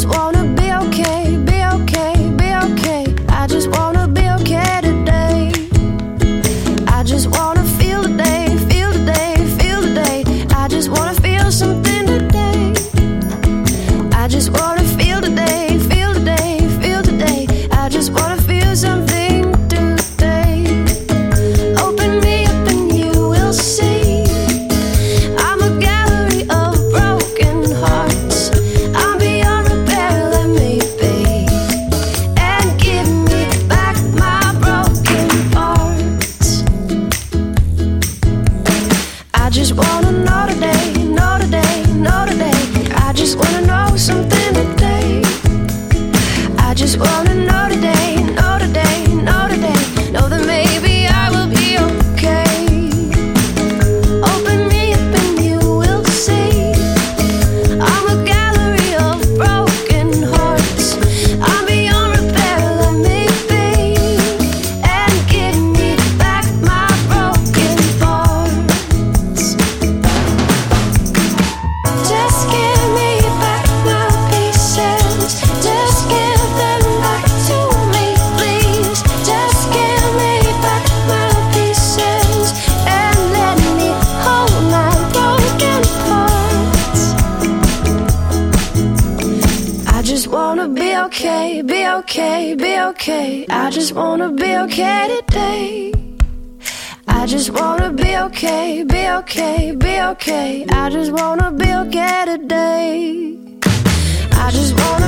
just wanna be okay, be okay, be okay. I just wanna be okay today. I just wanna feel the day, feel the day, feel the day. I just wanna feel something today. I just wanna feel the day, feel the day, feel the day. I just wanna feel something today. Open me up and you will see I'm a gallery of broken hearts. I'm beyond repair, let me be, and give me back my broken parts. I just wanna know today, know today, know today. I just wanna know something today. I just wanna know today, know today, know today. Know that maybe I will be okay. Open me up and you will see I'm a gallery of broken hearts. I'm beyond repair, let me be, and give me back my broken parts. Just give me back my pieces. Just give them back to me, please. Just give me back my pieces and let me hold my broken parts. I just wanna be okay, be okay, be okay. I just wanna be okay today. I just wanna be okay, be okay, be okay. I just wanna be okay today. I just wanna